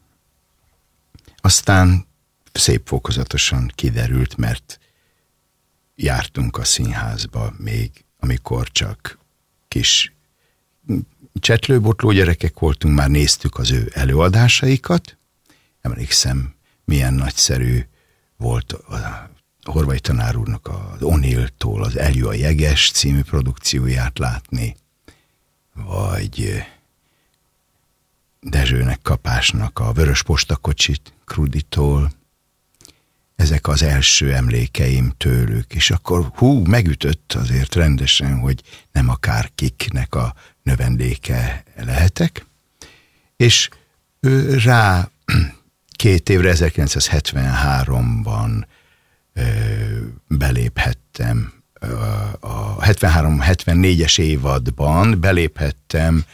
Aztán szép fokozatosan kiderült, mert jártunk a színházba még, amikor csak kis csetlőbotló gyerekek voltunk, már néztük az ő előadásaikat. Emlékszem, milyen nagyszerű volt a Horvai tanár úrnak az O'Neill-tól az Eljő a jeges című produkcióját látni, vagy Dezsőnek, Kapásnak a Vörös postakocsit Kruditól. Ezek az első emlékeim tőlük, és akkor megütött azért rendesen, hogy nem akárkiknek a növendéke lehetek, és rá 2 évre, 1973-ban beléphettem, a 73-74-es évadban beléphettem,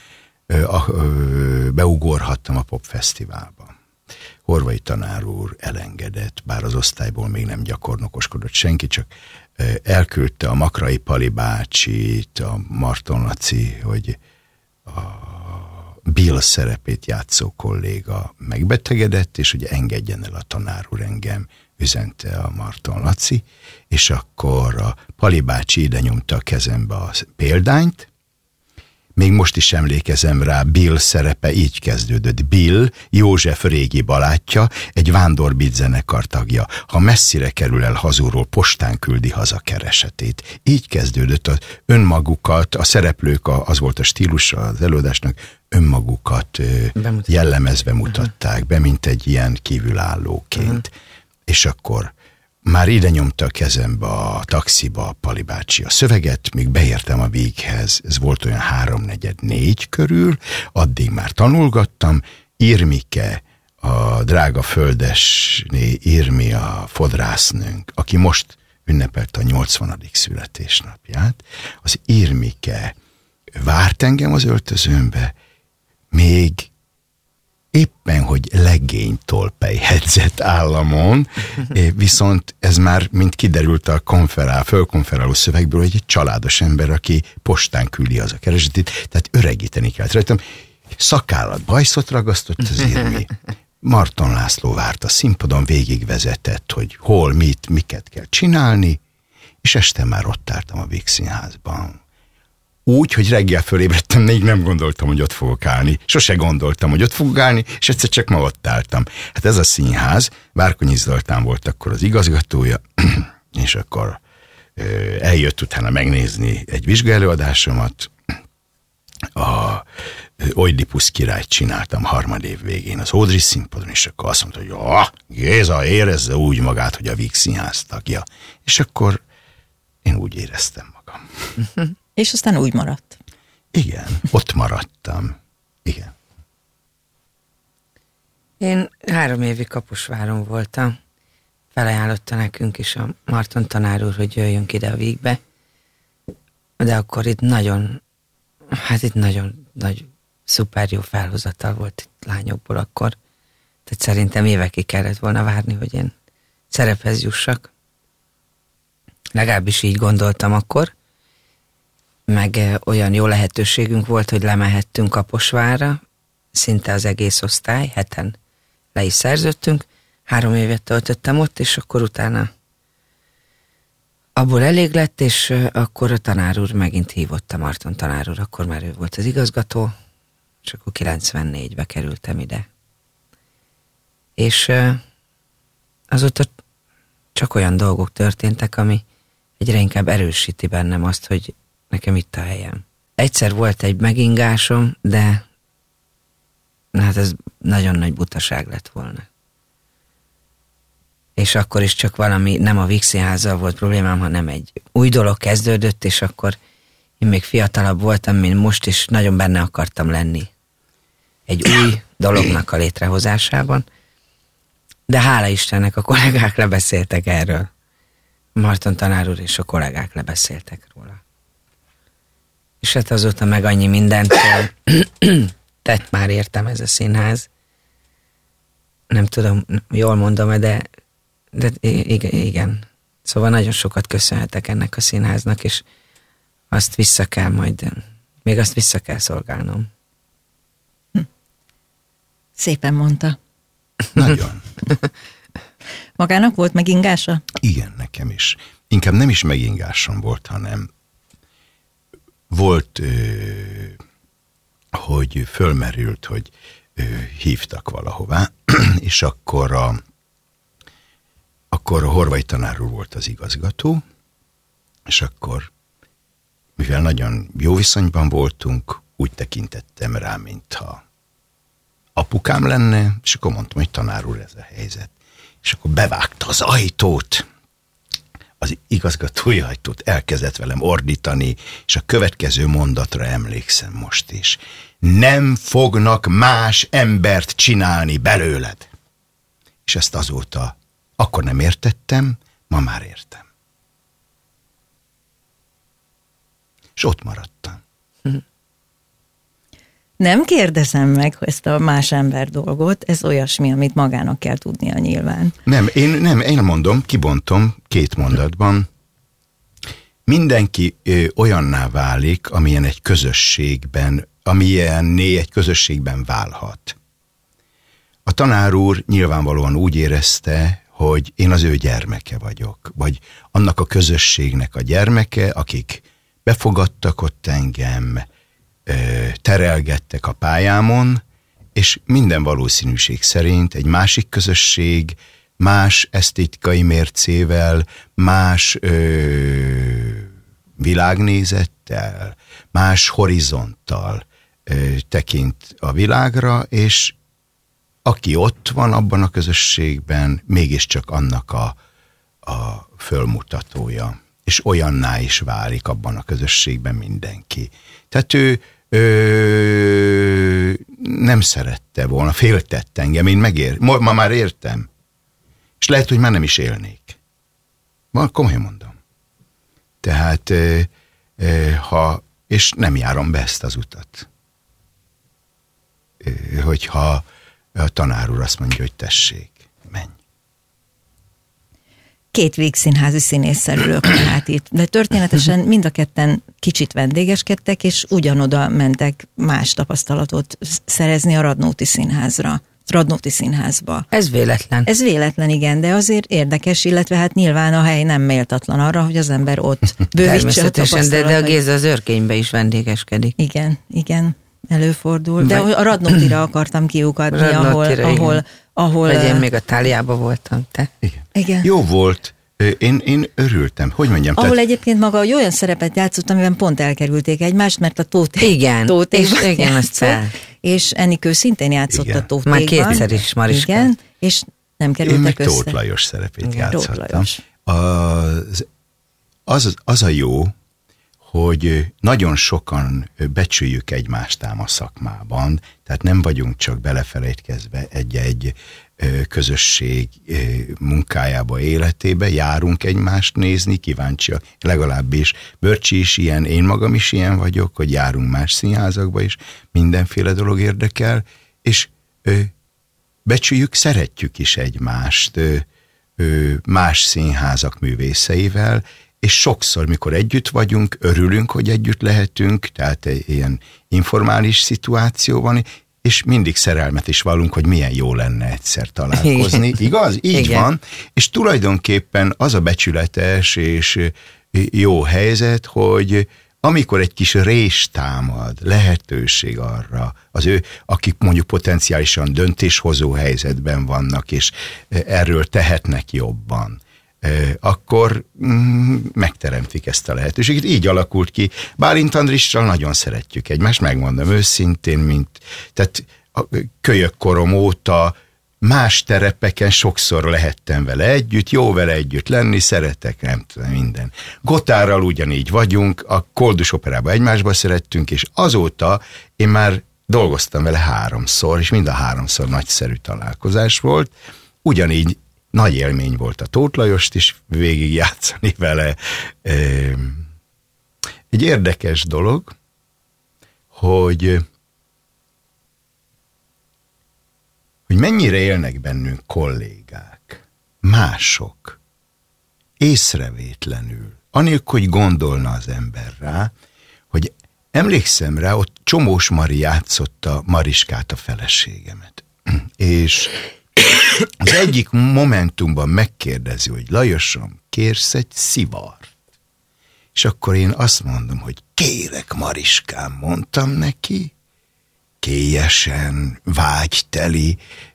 beugorhattam a Popfesztiválba. Horvai tanár úr elengedett, bár az osztályból még nem gyakornokoskodott senki, csak elküldte a Makrai Pali bácsit, a Marton Laci, hogy a Bill szerepét játszó kolléga megbetegedett, és hogy engedjen el a tanár úr engem, üzente a Marton Laci, és akkor a Pali bácsi ide nyomta a kezembe a példányt. Még most is emlékezem rá, Bill szerepe így kezdődött. Bill, József régi barátja, egy vándorbeat zenekar tagja. Ha messzire kerül el hazúról, postán küldi haza keresetét. Így kezdődött az önmagukat, a szereplők, az volt a stílusa az előadásnak, önmagukat jellemezve mutatták be, mint egy ilyen kívülállóként. És akkor már ide nyomta a kezembe a taxiba a Pali bácsi a szöveget, míg beértem a Víghez, ez volt olyan 3-4 körül, addig már tanulgattam, Irmike, a drága földesné Irmi, a fodrásznőnk, aki most ünnepelte a 80. születésnapját, az Irmike várt engem az öltözőmbe, még éppen, hogy legénytolpej-hedzett államon, viszont ez már, mint kiderült a fölkonferáló szövegből, hogy egy családos ember, aki postán küldi az a keresetét, tehát öregíteni kellett rajtam. Szakállat bajszot ragasztott az Irmi. Marton László várt a színpadon, végigvezetett, hogy hol, miket kell csinálni, és este már ott álltam a Víg Színházban. Úgy, hogy reggel fölébredtem, még nem gondoltam, hogy ott fogok állni. Sose gondoltam, hogy ott fogok állni, és egyszer csak ma ott álltam. Hát ez a színház, Várkonyi Zoltán volt akkor az igazgatója, és akkor eljött utána megnézni egy vizsgaelőadásomat. A Oidipusz királyt csináltam 3. év végén az Ódri színpadon, és akkor azt mondta, hogy Géza, érezze úgy magát, hogy a Víg Színház tagja. És akkor én úgy éreztem magam. És aztán úgy maradt. Igen, ott maradtam. Igen. Én 3 évig Kaposváron voltam. Felajánlotta nekünk is a Marton tanár úr, hogy jöjjünk ide a Vígbe. De akkor itt nagyon nagy, szuper jó felhozatal volt itt lányokból akkor. Tehát szerintem évekig kellett volna várni, hogy én szerephez jussak. Legalábbis így gondoltam akkor. Meg olyan jó lehetőségünk volt, hogy lemehettünk Kaposvárra, szinte az egész osztály, 7-en le is szerződtünk. 3 évet töltöttem ott, és akkor utána abból elég lett, és akkor a tanár úr megint hívott, a Marton tanár úr, akkor már ő volt az igazgató, és akkor 94-be kerültem ide. És azóta csak olyan dolgok történtek, ami egyre inkább erősíti bennem azt, hogy nekem itt a helyem. Egyszer volt egy megingásom, de hát ez nagyon nagy butaság lett volna. És akkor is csak valami, nem a Víg Színházzal volt problémám, hanem egy új dolog kezdődött, és akkor én még fiatalabb voltam, mint most, és nagyon benne akartam lenni egy új dolognak a létrehozásában. De hála Istennek a kollégák lebeszéltek erről. Marton tanár úr és a kollégák lebeszéltek róla. És hát azóta meg annyi mindent tett már értem ez a színház. Nem tudom, jól mondom-e, de igen. Szóval nagyon sokat köszönhetek ennek a színháznak, és azt vissza kell még azt vissza kell szolgálnom. Szépen mondta. Nagyon. Magának volt megingása? Igen, nekem is. Inkább nem is megingásom volt, hanem volt, hogy fölmerült, hogy hívtak valahová, és akkor a Horvai tanár úr volt az igazgató, és akkor, mivel nagyon jó viszonyban voltunk, úgy tekintettem rá, mintha apukám lenne, és akkor mondtam, hogy tanár úr, ez a helyzet. És akkor bevágta az ajtót, az igazgatói ajtót, elkezdett velem ordítani, és a következő mondatra emlékszem most is. Nem fognak más embert csinálni belőled. És ezt azóta akkor nem értettem, ma már értem. És ott maradtam. Nem kérdezem meg ezt a más ember dolgot, ez olyasmi, amit magának kell tudnia nyilván. Én mondom, kibontom 2 mondatban. Mindenki olyanná válik, amilyenné egy közösségben válhat. A tanár úr nyilvánvalóan úgy érezte, hogy én az ő gyermeke vagyok, vagy annak a közösségnek a gyermeke, akik befogadtak ott engem, terelgettek a pályámon, és minden valószínűség szerint egy másik közösség, más esztétikai mércével, más világnézettel, más horizonttal tekint a világra, és aki ott van abban a közösségben, mégiscsak annak a fölmutatója, és olyanná is válik abban a közösségben mindenki. Tehát ő nem szerette volna, féltett engem, ma már értem. És lehet, hogy már nem is élnék. Komolyan mondom. Tehát, és nem járom be ezt az utat. Hogyha a tanár úr azt mondja, hogy tessék, menj. 2 Víg Színházi színésszel ülök hát itt, de történetesen mind a ketten kicsit vendégeskedtek, és ugyanoda mentek más tapasztalatot szerezni a Radnóti Színházba. Ez véletlen. Ez véletlen, igen, de azért érdekes, illetve hát nyilván a hely nem méltatlan arra, hogy az ember ott bővítse a tapasztalatot. De a Géza az Örkénybe is vendégeskedik. Igen, előfordul. De a Radnótira akartam kiukadni, ahol vagy én még a Táliába voltam, te? Igen. Jó volt. Én örültem. Hogy mondjam? Ahol egyébként maga olyan szerepet játszott, amiben pont elkerülték egymást, mert a Tótékban és Enikő szintén játszott a Tótékban. Már 2-szer is, Mariska. Igen, és nem kerültek össze. Én meg Tóth Lajos szerepét játszottam. Lajos. Az a jó, hogy nagyon sokan becsüljük egymást ám a szakmában, tehát nem vagyunk csak belefelejtkezve egy közösség munkájába, életébe, járunk egymást nézni, kíváncsiak, legalábbis Börcsi is ilyen, én magam is ilyen vagyok, hogy járunk más színházakba is, mindenféle dolog érdekel, és becsüljük, szeretjük is egymást más színházak művészeivel, és sokszor, mikor együtt vagyunk, örülünk, hogy együtt lehetünk, tehát egy ilyen informális szituáció van, és mindig szerelmet is vallunk, hogy milyen jó lenne egyszer találkozni. Igen. Igaz? Így igen. Van. És tulajdonképpen az a becsületes és jó helyzet, hogy amikor egy kis rés támad, lehetőség arra, az ő, akik mondjuk potenciálisan döntéshozó helyzetben vannak, és erről tehetnek jobban, akkor megteremtik ezt a lehetőséget. Így alakult ki. Bálint Andrissal nagyon szeretjük egymást, megmondom őszintén, tehát a kölyökkorom óta más terepeken sokszor lehettem vele együtt, jó vele együtt lenni, szeretek, nem tudom, minden. Gotárral ugyanígy vagyunk, a Koldus Operában egymásba szerettünk, és azóta én már dolgoztam vele 3-szor, és mind a 3-szor nagyszerű találkozás volt. Ugyanígy nagy élmény volt a Tóth Lajost is végig játszani vele. Egy érdekes dolog, hogy mennyire élnek bennünk kollégák, mások, észrevétlenül, anélkül, hogy gondolna az ember rá, hogy emlékszem rá, ott Csomós Mari játszotta Mariskát, a feleségemet. És az egyik momentumban megkérdezi, hogy Lajosom, kérsz egy szivart? És akkor én azt mondom, hogy kérek, Mariskám, mondtam neki, kélyesen, vágyteli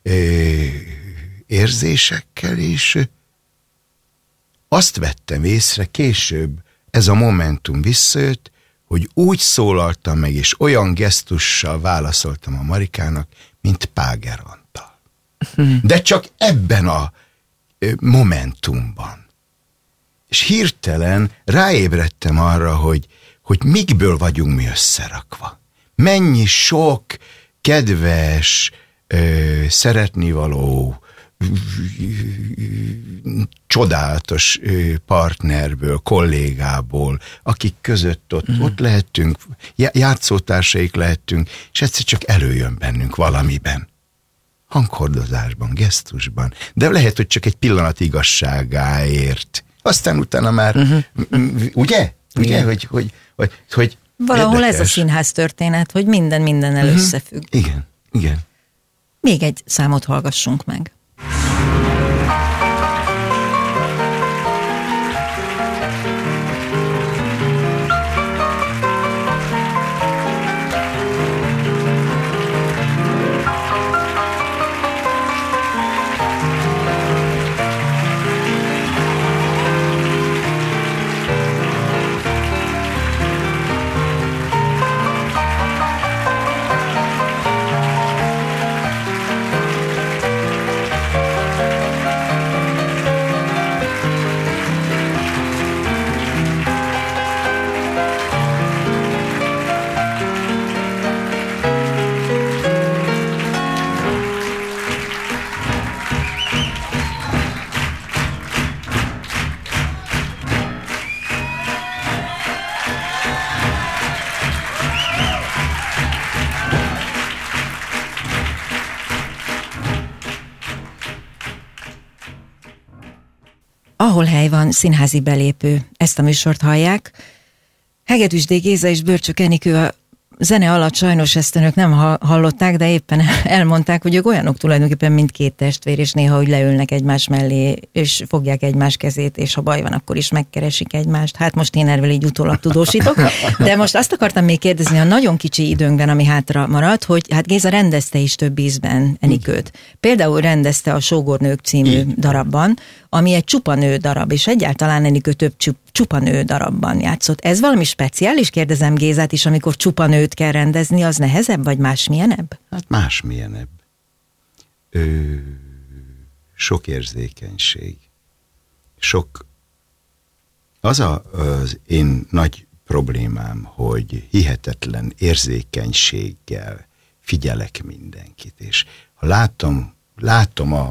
érzésekkel, és azt vettem észre, később ez a momentum visszajött, hogy úgy szólaltam meg, és olyan gesztussal válaszoltam a Marikának, mint Páger Antal. De csak ebben a momentumban. És hirtelen ráébredtem arra, hogy mikből vagyunk mi összerakva. Mennyi sok kedves, szeretnivaló, csodálatos partnerből, kollégából, akik között ott lehetünk, játszótársaik lehetünk, és egyszer csak előjön bennünk valamiben. Hanghordozásban, gesztusban, de lehet, hogy csak egy pillanat igazságáért. Aztán utána már, ugye? Ugye, hogy valahol érdekes. Ez a színház történet, hogy mindennel összefügg. Igen, igen. Még egy számot hallgassunk meg. Ahol hely van, színházi belépő. Ezt a műsort hallják. Hegedűs D. Géza és Börcsök Enikő a zene alatt sajnos ezt önök nem hallották, de éppen elmondták, hogy ők olyanok tulajdonképpen, mint két testvér, és néha úgy leülnek egymás mellé, és fogják egymás kezét, és ha baj van, akkor is megkeresik egymást. Hát most én erről így utólag tudósítok. De most azt akartam még kérdezni, a nagyon kicsi időnkben, ami hátra maradt, hogy hát Géza rendezte is több ízben Enikőt. Például rendezte a Sógornők című darabban, ami egy csupa nő darab, és egyáltalán Enikő több csupa nő darabban játszott. Ez valami speciális? Kérdezem Gézát is, amikor csupa nőt kell rendezni, az nehezebb, vagy másmilyenebb? Hát másmilyenebb. Sok érzékenység. Az én nagy problémám, hogy hihetetlen érzékenységgel figyelek mindenkit, és ha látom a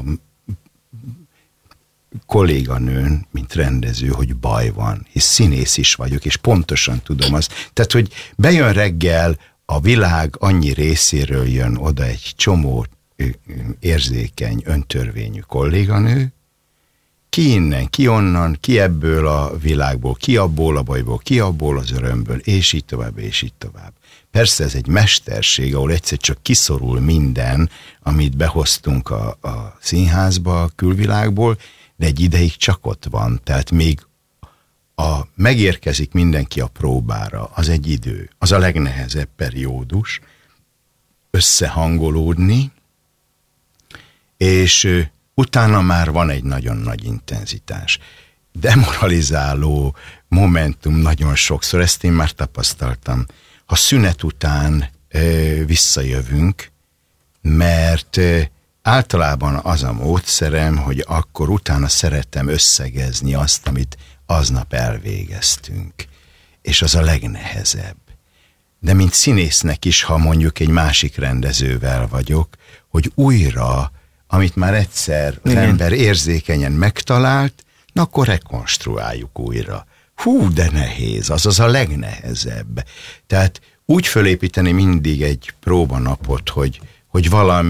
kolléganőn, mint rendező, hogy baj van, hisz színész is vagyok, és pontosan tudom azt. Tehát, hogy bejön reggel, a világ annyi részéről jön oda egy csomó érzékeny, öntörvényű kolléganő, ki innen, ki onnan, ki ebből a világból, ki abból a bajból, ki abból az örömből, és így tovább, és így tovább. Persze ez egy mesterség, ahol egyszer csak kiszorul minden, amit behoztunk a színházba, a külvilágból, de egy ideig csak ott van, tehát még megérkezik mindenki a próbára, az egy idő, az a legnehezebb periódus, összehangolódni, és utána már van egy nagyon nagy intenzitás. Demoralizáló momentum nagyon sokszor, ezt én már tapasztaltam. Ha szünet után visszajövünk, mert általában az a módszerem, hogy akkor utána szeretem összegezni azt, amit aznap elvégeztünk. És az a legnehezebb. De mint színésznek is, ha mondjuk egy másik rendezővel vagyok, hogy újra, amit már egyszer az ember érzékenyen megtalált, na akkor rekonstruáljuk újra. Hú, de nehéz, az a legnehezebb. Tehát úgy fölépíteni mindig egy próbanapot, hogy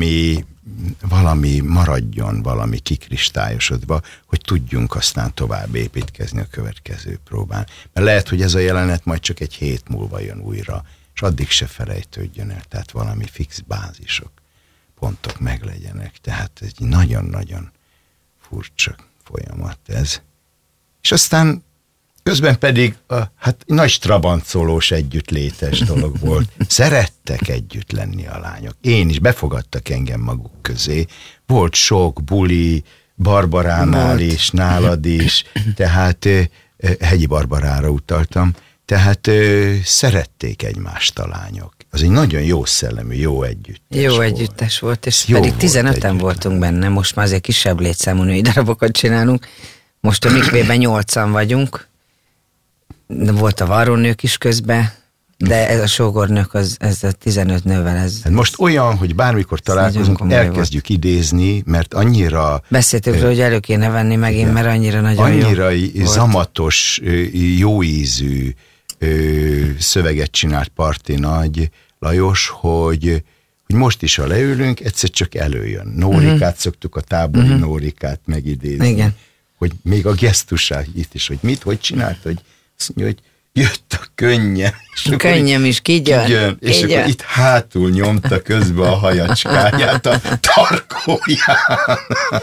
valami maradjon, valami kikristályosodva, hogy tudjunk aztán tovább építkezni a következő próbán. Mert lehet, hogy ez a jelenet majd csak egy hét múlva jön újra, és addig se felejtődjön el, tehát valami fix bázisok, pontok meglegyenek. Tehát egy nagyon-nagyon furcsa folyamat ez. És aztán közben pedig nagy trabancolós együttlétes dolog volt. Szerettek együtt lenni a lányok. Én is, befogadtak engem maguk közé. Volt sok buli, Barbaránál is, nálad is, tehát Hegyi Barbarára utaltam, tehát szerették egymást a lányok. Az egy nagyon jó szellemű, jó együttes jó volt. Együttes volt, és jó pedig 15-en voltunk benne, most már azért kisebb létszámú női darabokat csinálunk. Most a Mikvében 8-an vagyunk, de volt a varrónők is közben, de ez a sógornők, ez a 15 nővel ez... Hát most olyan, hogy bármikor találkozunk, elkezdjük idézni, mert annyira... Beszéltük rá, hogy elő kéne venni megint, mert annyira nagyon annyira jó zamatos, jóízű szöveget csinált Parti Nagy Lajos, hogy most is, ha leülünk, egyszer csak előjön. Nórikát szoktuk, a tábori Nórikát megidézni. Igen. Hogy még a gesztusát itt is, hogy hogy csinált, hogy azt mondja, hogy jött a könnyem. Könnyem is, kigyön. És akkor itt hátul nyomta közben a hajacskáját a tarkóján.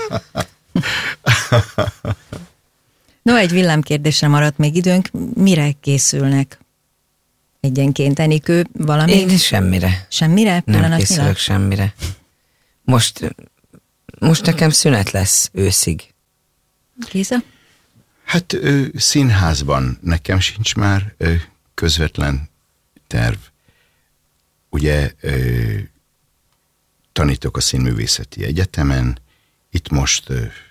No, egy villámkérdésre maradt még időnk. Mire készülnek egyenként? Enikő, valami? Én semmire. Semmire? Nem készülök semmire. Most nekem szünet lesz őszig. Géza? Hát színházban nekem sincs már közvetlen terv. Ugye tanítok a Színművészeti Egyetemen, itt most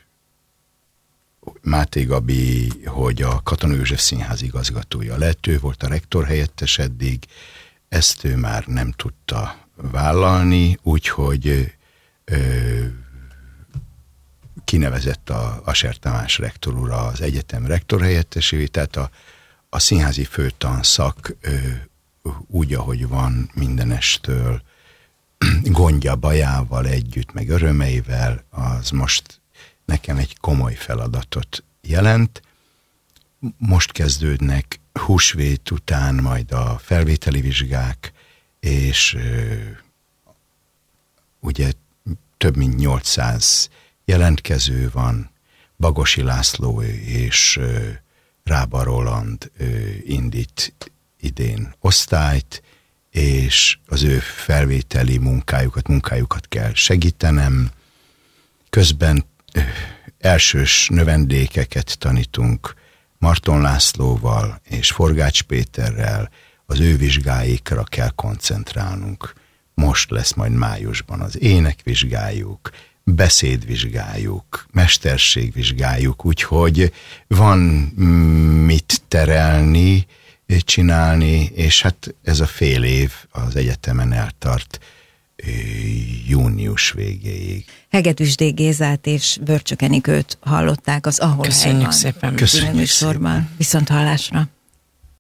Máté Gabi, hogy a Katona József Színház igazgatója lett, ő volt a rektor helyettes eddig, ezt ő már nem tudta vállalni, úgyhogy kinevezett a Aser Tamás rektor úr az egyetem rektor helyettesévé, tehát a színházi főtanszak úgy, ahogy van mindenestől, gondja, bajával együtt, meg örömeivel, az most nekem egy komoly feladatot jelent. Most kezdődnek húsvét után majd a felvételi vizsgák, és ugye több mint 800 jelentkező van, Bagosi László és Rába Roland indít idén osztályt, és az ő felvételi munkájukat kell segítenem. Közben elsős növendékeket tanítunk Marton Lászlóval és Forgács Péterrel, az ő vizsgáikra kell koncentrálnunk. Most lesz majd májusban az énekvizsgájuk, beszédvizsgájuk, mesterségvizsgájuk, úgyhogy van mit terelni, csinálni, és hát ez a fél év az egyetemen eltart június végéig. Hegedűs Gézát és Börcsök Enikőt hallották az Ahol Köszönjük hely van szépen. Köszönjük szépen. Viszont hallásra.